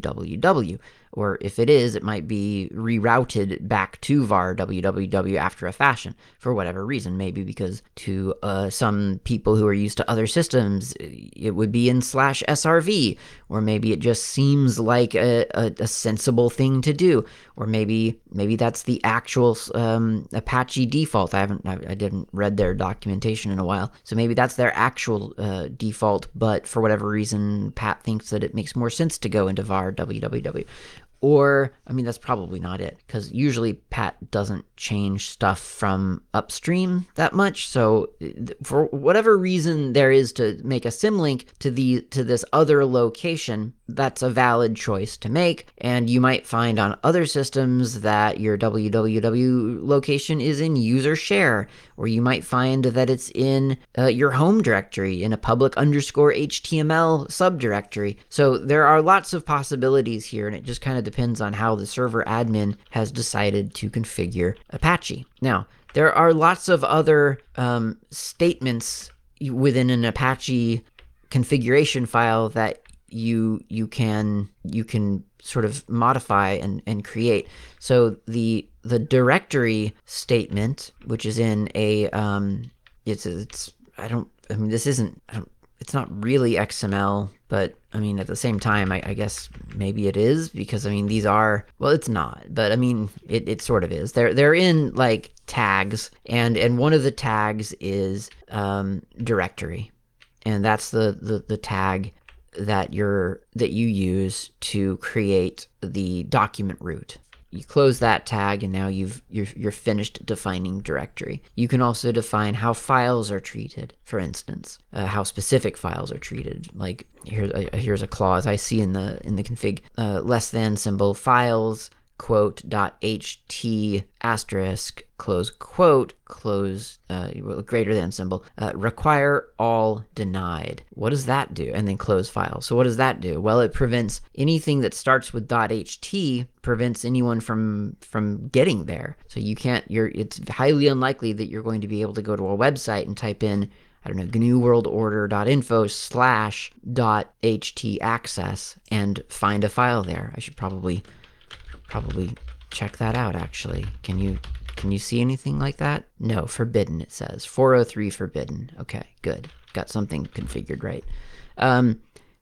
www. Or if it is, it might be rerouted back to var www after a fashion for whatever reason. Maybe because to uh, some people who are used to other systems, it would be in slash srv. Or maybe it just seems like a, a, a sensible thing to do. Or maybe maybe that's the actual um, Apache default. I haven't, I, I didn't read their documentation in a while. So maybe that's their actual uh, default, but for whatever reason, Pat thinks that it makes more sense to go into var www. Or, I mean, that's probably not it, because usually Pat doesn't change stuff from upstream that much. So for whatever reason there is to make a symlink to the to this other location, that's a valid choice to make. And you might find on other systems that your www location is in user share, or you might find that it's in uh, your home directory in a public underscore H T M L subdirectory. So there are lots of possibilities here, and it just kind of depends on how the server admin has decided to configure Apache. Now, there are lots of other um, statements within an Apache configuration file that you you can you can sort of modify and, and create. So the the directory statement, which is in a um, it's it's I don't I mean this isn't I don't, it's not really X M L, but I mean, at the same time, I, I guess maybe it is, because I mean, these are, well, it's not, but I mean, it, it sort of is. They're, they're in like tags, and, and one of the tags is um, directory. And that's the, the, the tag that you're, that you use to create the document root. You close that tag, and now you've you're, you're finished defining directory. You can also define how files are treated. For instance, uh, how specific files are treated. Like here's a, here's a clause I see in the in the config: uh, less than symbol files quote dot ht asterisk close quote close uh, greater than symbol uh, require all denied. What does that do? And then close file. So what does that do? Well, it prevents anything that starts with .ht, prevents anyone from from getting there. So you can't. You're. It's highly unlikely that you're going to be able to go to a website and type in, I don't know, G N U world order dot info slash dot ht access and find a file there. I should probably probably check that out, actually. Can you can you see anything like that? No, forbidden, it says. four oh three forbidden. Okay, good. Got something configured right. Um,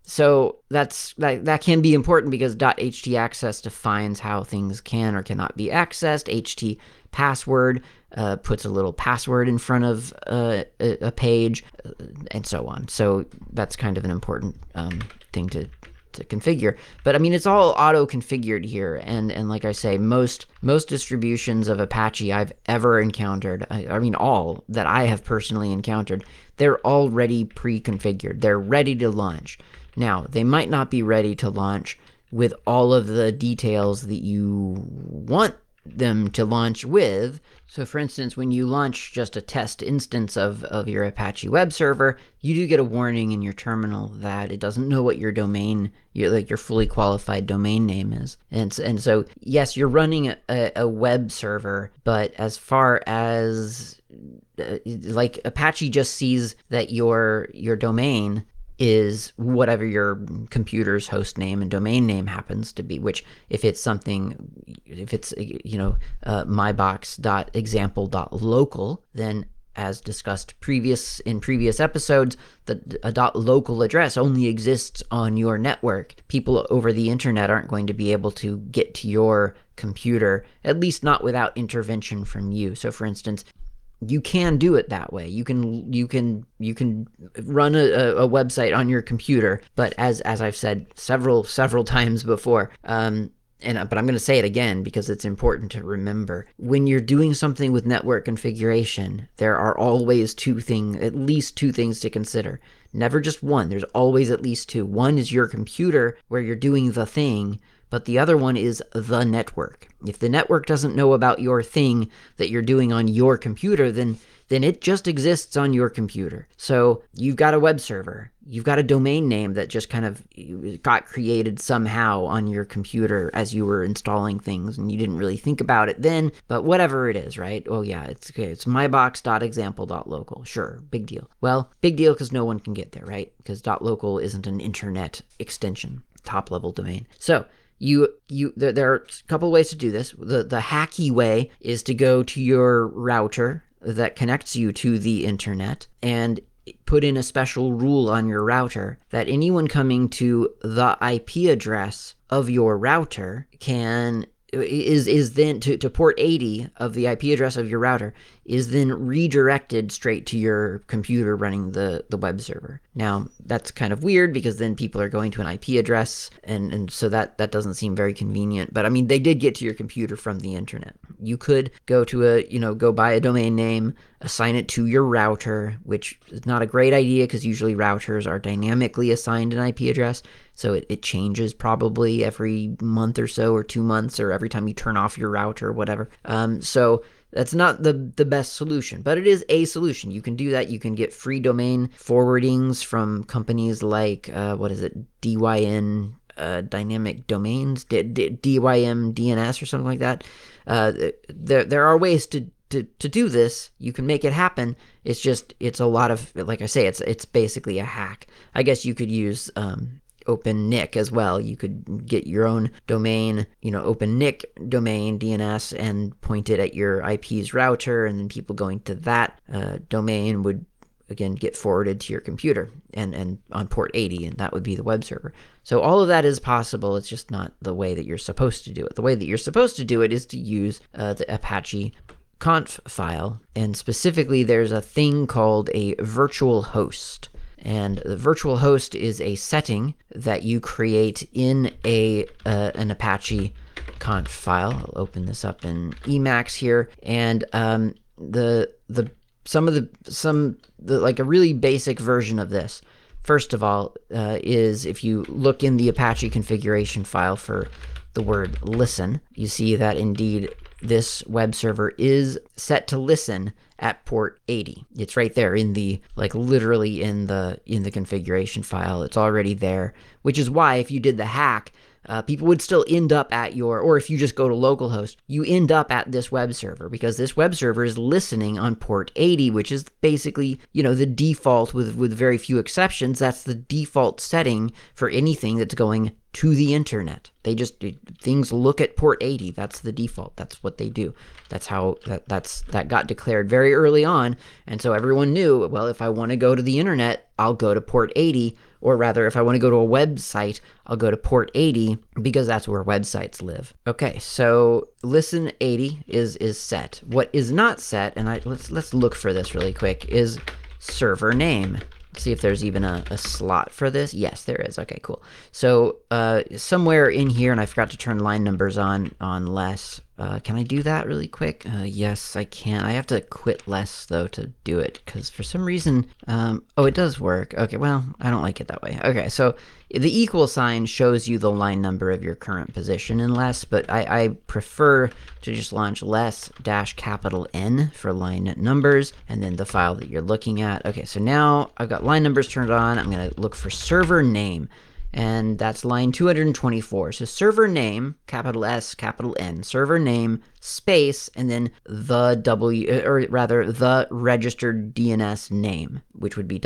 so that's that, that can be important because .ht access defines how things can or cannot be accessed. Ht password uh, puts a little password in front of uh, a, a page, uh, and so on. So that's kind of an important um, thing to to configure. But I mean, it's all auto configured here, and and like I say, most most distributions of Apache I've ever encountered, I, I mean all that I have personally encountered, they're already pre-configured. They're ready to launch. Now, they might not be ready to launch with all of the details that you want them to launch with. So for instance, when you launch just a test instance of, of your Apache web server, you do get a warning in your terminal that it doesn't know what your domain, your, like your fully qualified domain name is. And, and so, yes, you're running a, a web server, but as far as, uh, like Apache just sees that your, your domain is whatever your computer's host name and domain name happens to be, which if it's something, if it's, you know, uh, mybox dot example dot local, then as discussed previous in previous episodes, the a dot local address only exists on your network. People over the internet aren't going to be able to get to your computer, at least not without intervention from you. So for instance, you can do it that way. You can you can you can run a, a website on your computer, but as as I've said several several times before, um, and but I'm going to say it again because it's important to remember. When you're doing something with network configuration, there are always two things, at least two things to consider. Never just one. There's always at least two. One is your computer where you're doing the thing, but the other one is the network. If the network doesn't know about your thing that you're doing on your computer, then then it just exists on your computer. So you've got a web server. You've got a domain name that just kind of got created somehow on your computer as you were installing things, and you didn't really think about it then, but whatever it is, right? Oh yeah, it's okay. It's mybox dot example dot local. Sure, big deal. Well, big deal because no one can get there, right? Because .local isn't an internet extension, top-level domain. So You, you, there, there are a couple ways to do this. The, the hacky way is to go to your router that connects you to the internet and put in a special rule on your router that anyone coming to the I P address of your router can is is then to, to port eighty of the I P address of your router is then redirected straight to your computer running the, the web server. Now, that's kind of weird because then people are going to an I P address, and, and so that, that doesn't seem very convenient. But I mean, they did get to your computer from the internet. You could go to a, you know, go buy a domain name, assign it to your router, which is not a great idea because usually routers are dynamically assigned an I P address. So it, it changes probably every month or so, or two months, or every time you turn off your router or whatever. Um, so that's not the, the best solution, but it is a solution. You can do that. You can get free domain forwardings from companies like, uh, what is it, D Y N uh, Dynamic Domains, D- D- D Y M D N S or something like that. Uh, there, there are ways to To, to do this. You can make it happen. It's just, it's a lot of, like I say, it's it's basically a hack. I guess you could use um, OpenNIC as well. You could get your own domain, you know, OpenNIC domain D N S and point it at your I P's router, and then people going to that uh, domain would, again, get forwarded to your computer and, and on port eighty, and that would be the web server. So all of that is possible. It's just not the way that you're supposed to do it. The way that you're supposed to do it is to use uh, the Apache conf file, and specifically there's a thing called a virtual host. And the virtual host is a setting that you create in a uh, an Apache conf file. I'll open this up in Emacs here, and um, the the some of the some the like a really basic version of this. First of all, uh, is if you look in the Apache configuration file for the word listen, you see that indeed this web server is set to listen at port eighty. It's right there in the, like literally in the in the configuration file. It's already there, which is why if you did the hack, uh, people would still end up at your, or if you just go to localhost, you end up at this web server because this web server is listening on port eighty, which is basically, you know, the default with, with very few exceptions. That's the default setting for anything that's going to the internet. They just, things look at port eighty. That's the default. That's what they do. That's how, that, that's, that got declared very early on. And so everyone knew, well, if I want to go to the internet, I'll go to port eighty, or rather, if I want to go to a website, I'll go to port eighty because that's where websites live. Okay, so listen eighty is, is set. What is not set, and I, let's, let's look for this really quick, is server name. See if there's even a, a slot for this. Yes, there is. Okay, cool. So uh, somewhere in here, and I forgot to turn line numbers on on less. Uh, can I do that really quick? Uh, yes, I can. I have to quit less, though, to do it, because for some reason... Um, oh, it does work. Okay, well, I don't like it that way. Okay, so the equal sign shows you the line number of your current position in less, but I, I prefer to just launch less dash capital N for line numbers, and then the file that you're looking at. Okay, so now I've got line numbers turned on. I'm going to look for server name. And that's line two hundred twenty-four. So server name, capital S, capital N, server name, space, and then the W, or rather the registered D N S name, which would be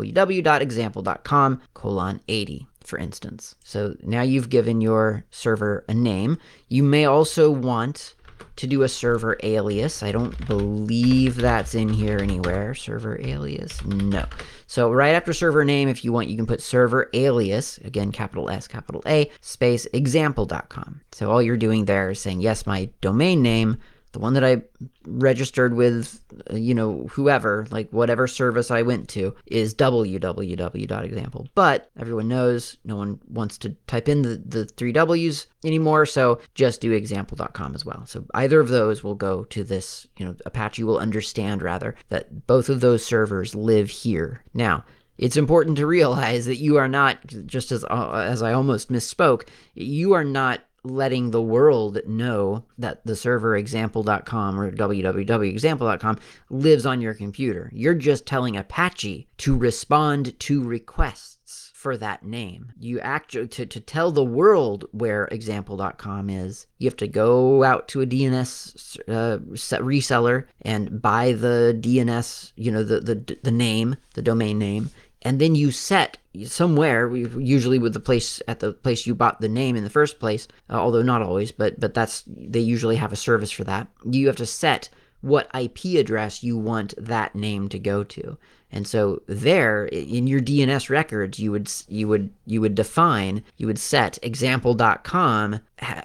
www.example.com colon 80, for instance. So now you've given your server a name. You may also want to do a server alias. I don't believe that's in here anywhere. Server alias? No. So right after server name, if you want, you can put server alias, again, capital S, capital A, space example dot com. So all you're doing there is saying, yes, my domain name, the one that I registered with, you know, whoever, like whatever service I went to, is www.example. But everyone knows no one wants to type in the, the three W's anymore, so just do example dot com as well. So either of those will go to this, you know, Apache will understand, rather, that both of those servers live here. Now, it's important to realize that you are not, just as, uh, as I almost misspoke, you are not letting the world know that the server example dot com or www dot example dot com lives on your computer. You're just telling Apache to respond to requests for that name. You actually, to, to tell the world where example dot com is, you have to go out to a D N S uh, reseller and buy the D N S, you know, the, the, the name, the domain name, and then you set somewhere, usually with the place at the place you bought the name in the first place, uh, although not always, but but that's, they usually have a service for that. You have to set what I P address you want that name to go to. And so there in your D N S records, you would you would you would define, you would set example dot com,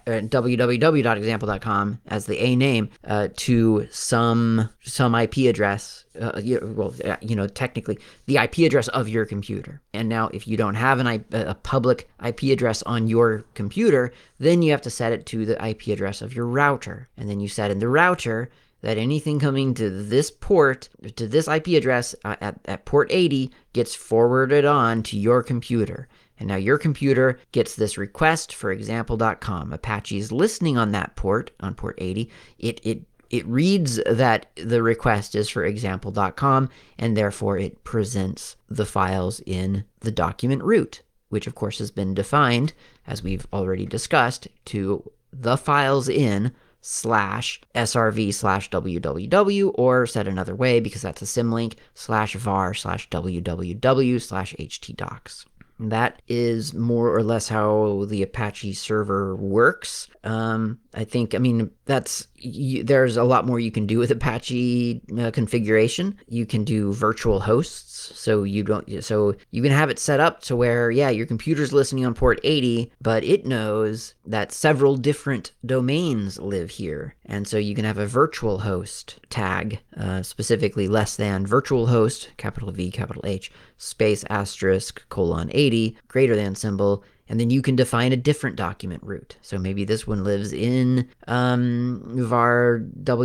www dot example dot com as the A name uh, to some some I P address. Uh, you, well, you know, technically the I P address of your computer. And now, if you don't have an I, a public I P address on your computer, then you have to set it to the I P address of your router. And then you set in the router that anything coming to this port, to this I P address uh, at, at port eighty, gets forwarded on to your computer. And now your computer gets this request for example dot com. Apache is listening on that port, on port eighty. It, it, it reads that the request is for example dot com, and therefore it presents the files in the document root, which of course has been defined, as we've already discussed, to the files in slash srv slash www, or said another way, because that's a symlink, slash var slash www slash htdocs. That is more or less how the Apache server works. Um, I think, I mean, that's, you, there's a lot more you can do with Apache uh, configuration. You can do virtual hosts, so you don't, so you can have it set up to where, yeah, your computer's listening on port eighty, but it knows that several different domains live here. And so you can have a virtual host tag, uh, specifically less than virtual host, capital V, capital H, space asterisk colon eighty, greater than symbol, and then you can define a different document root. So maybe this one lives in um, var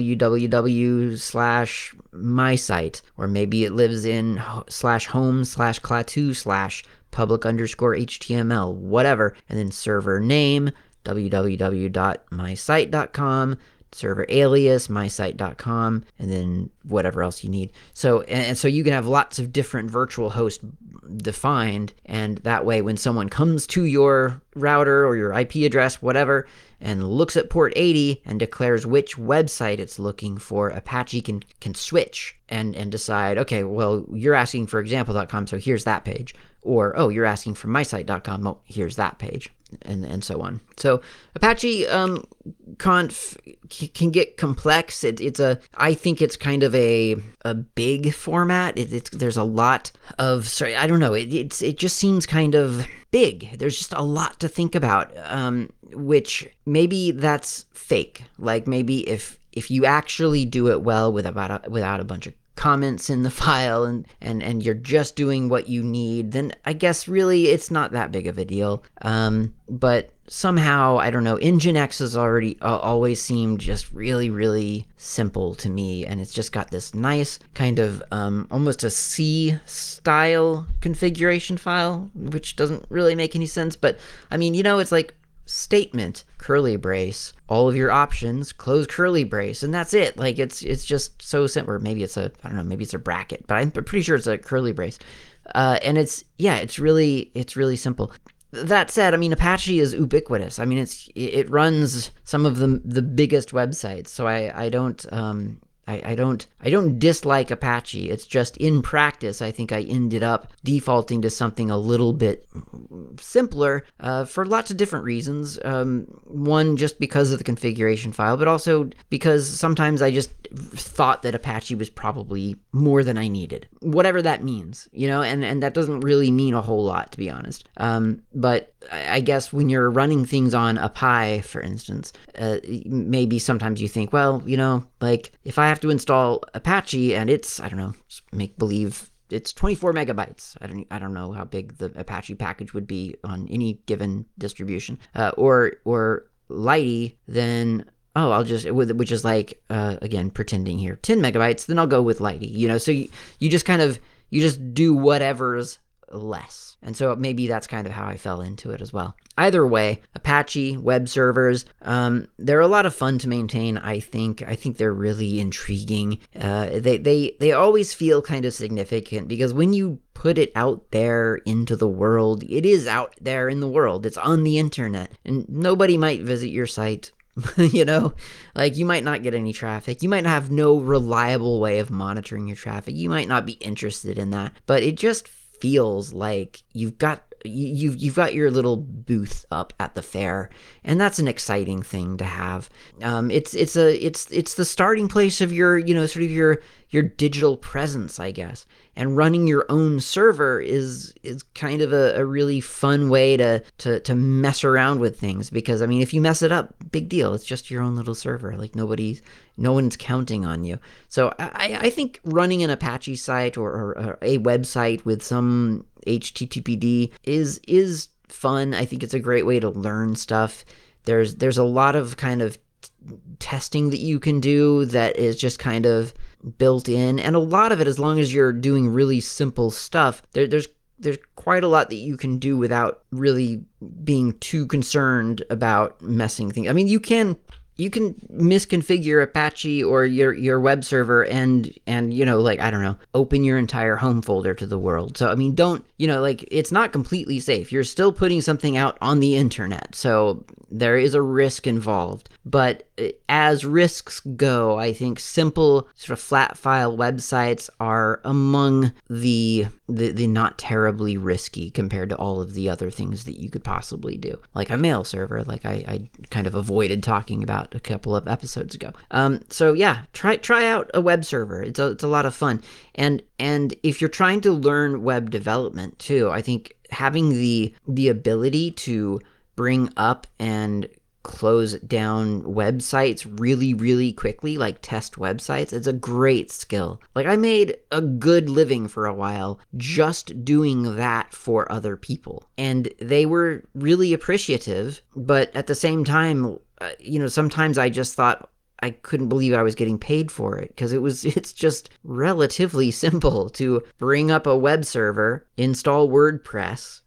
www slash my site, or maybe it lives in slash home slash cla two slash public underscore html, whatever, and then server name w w w dot my site dot com, server alias, my site dot com, and then whatever else you need. So, and, and so you can have lots of different virtual hosts defined, and that way when someone comes to your router or your I P address, whatever, and looks at port eighty and declares which website it's looking for, Apache can can switch and and decide, okay, well, you're asking for example dot com, so here's that page. Or, oh, you're asking for my site dot com, well, here's that page, and, and so on. So Apache um, conf can get complex. It, it's a, I think it's kind of a a big format. It, it's there's a lot of, sorry, I don't know. It it's it just seems kind of big. There's just a lot to think about, um, which maybe that's fake. Like maybe if if you actually do it well with about a, without a bunch of comments in the file and, and, and you're just doing what you need, then I guess really it's not that big of a deal. Um, but somehow, I don't know, Nginx has already uh, always seemed just really, really simple to me. And it's just got this nice kind of um, almost a C style configuration file, which doesn't really make any sense. But I mean, you know, it's like statement, curly brace, all of your options, close curly brace, and that's it. Like it's it's just so simple. Or maybe it's a, I don't know, maybe it's a bracket, but I'm pretty sure it's a curly brace. Uh, and it's, yeah, it's really, it's really simple. That said, I mean, Apache is ubiquitous. I mean, it's it runs some of the the biggest websites, so I I don't um I, I don't I don't dislike Apache. It's just in practice, I think I ended up defaulting to something a little bit simpler uh, for lots of different reasons. Um, one, just because of the configuration file, but also because sometimes I just thought that Apache was probably more than I needed, whatever that means, you know, and, and that doesn't really mean a whole lot, to be honest. Um, but I guess when you're running things on a Pi, for instance, uh, maybe sometimes you think, well, you know, like if I have to install Apache and it's, I don't know, make believe it's twenty-four megabytes. I don't, I don't know how big the Apache package would be on any given distribution, uh, or, or Lighty, then oh, I'll just, which is like, uh, again, pretending here, ten megabytes, then I'll go with Lighty, you know, so you, you just kind of, you just do whatever's less. And so maybe that's kind of how I fell into it as well. Either way, Apache, web servers, um, they're a lot of fun to maintain, I think. I think they're really intriguing. Uh, they, they, they always feel kind of significant because when you put it out there into the world, it is out there in the world. It's on the internet, and nobody might visit your site. You know, like you might not get any traffic. You might have no reliable way of monitoring your traffic. You might not be interested in that, but it just feels like you've got you've you've got your little booth up at the fair, and that's an exciting thing to have. Um, it's it's a it's it's the starting place of your, you know, sort of your your digital presence, I guess. And running your own server is is kind of a, a really fun way to, to to mess around with things, because I mean, if you mess it up, big deal. It's just your own little server. Like nobody's no one's counting on you. So I, I think running an Apache site or, or, or a website with some H T T P D is is fun. I think it's a great way to learn stuff. There's there's a lot of kind of testing that you can do that is just kind of built in, and a lot of it, as long as you're doing really simple stuff, there, there's there's quite a lot that you can do without really being too concerned about messing things. I mean, you can you can misconfigure Apache or your your web server and and you know, like, I don't know, open your entire home folder to the world. So I mean, don't, you know, like, it's not completely safe. You're still putting something out on the internet, so there is a risk involved. But as risks go, I think simple sort of flat file websites are among the, the the not terribly risky compared to all of the other things that you could possibly do, like a mail server, like I, I kind of avoided talking about a couple of episodes ago. Um, so yeah, try try out a web server. It's a, it's a lot of fun. And and if you're trying to learn web development too, I think having the the ability to bring up and close down websites really, really quickly, like test websites, it's a great skill. Like, I made a good living for a while just doing that for other people, and they were really appreciative. But at the same time, uh, you know, sometimes I just thought I couldn't believe I was getting paid for it, because it was it's just relatively simple to bring up a web server, install WordPress,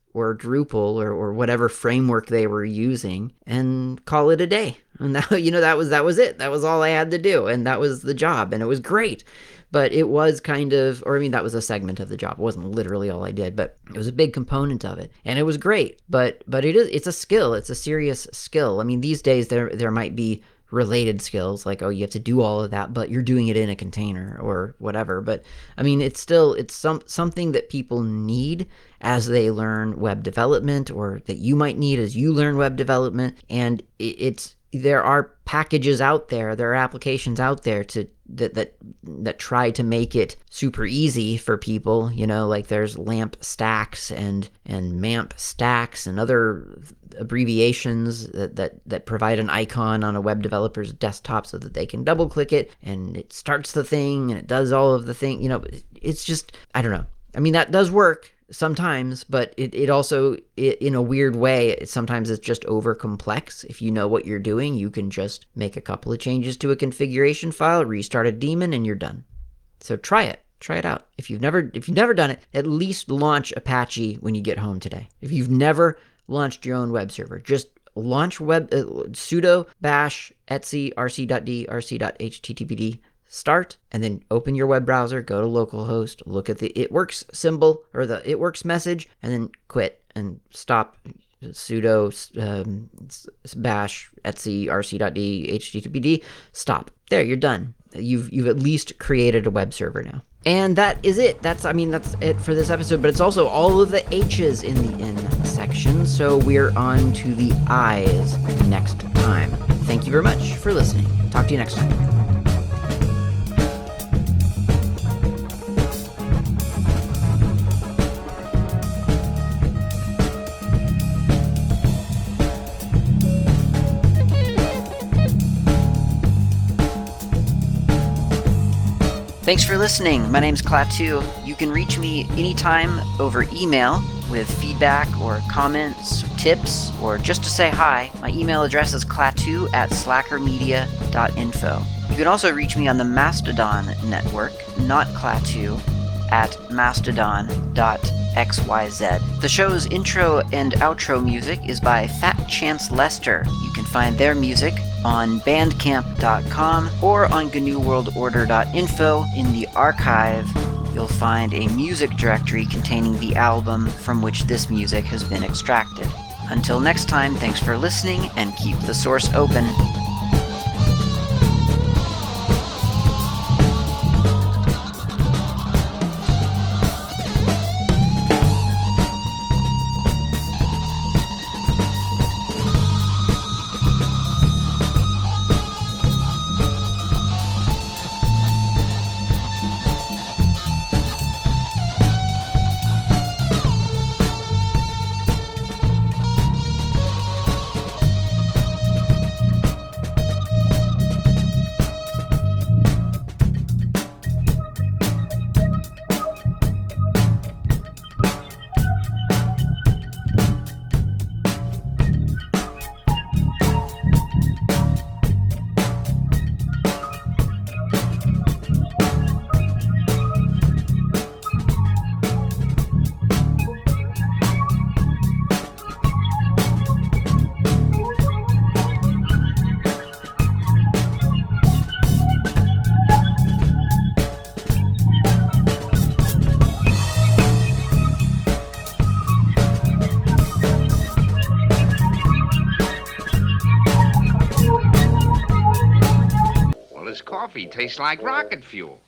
or Drupal or, or whatever framework they were using and call it a day. And that, you know, that was that was it. That was all I had to do, and that was the job, and it was great. But it was kind of, or I mean, that was a segment of the job. It wasn't literally all I did, but it was a big component of it, and it was great. But but it is it's a skill. It's a serious skill. I mean, these days there there might be related skills like, oh, you have to do all of that, but you're doing it in a container or whatever. But I mean, it's still it's some something that people need as they learn web development, or that you might need as you learn web development. And it, it's there are packages out there, there are applications out there to that that that try to make it super easy for people, you know, like there's LAMP stacks and and MAMP stacks and other abbreviations that that that provide an icon on a web developer's desktop so that they can double click it and it starts the thing and it does all of the thing, you know. It's just, I don't know. I mean, that does work sometimes, but it, it also, it, in a weird way, it, sometimes it's just over complex. If you know what you're doing, you can just make a couple of changes to a configuration file, restart a daemon, and you're done. So try it. Try it out. If you've never if you've never done it, at least launch Apache when you get home today. If you've never launched your own web server, just launch web uh, sudo bash etc rc.d rc.httpd start, and then open your web browser, go to localhost, look at the it works symbol or the it works message, and then quit and stop sudo um, bash etc rc.d httpd stop. There, you're done. You've you've at least created a web server now. And that is it. That's I mean that's it for this episode, but it's also all of the H's in the in section. So we're on to the I's next time. Thank you very much for listening. Talk to you next time. Thanks for listening. My name's Klaatu. You can reach me anytime over email with feedback or comments, tips, or just to say hi. My email address is klaatu at slackermedia dot info. You can also reach me on the Mastodon network, not Klaatu, at mastodon dot x y z. The show's intro and outro music is by Fat Chance Lester. You can find their music on bandcamp dot com or on G N U World Order dot info. In the archive, you'll find a music directory containing the album from which this music has been extracted. Until next time, thanks for listening and keep the source open. Coffee tastes like rocket fuel.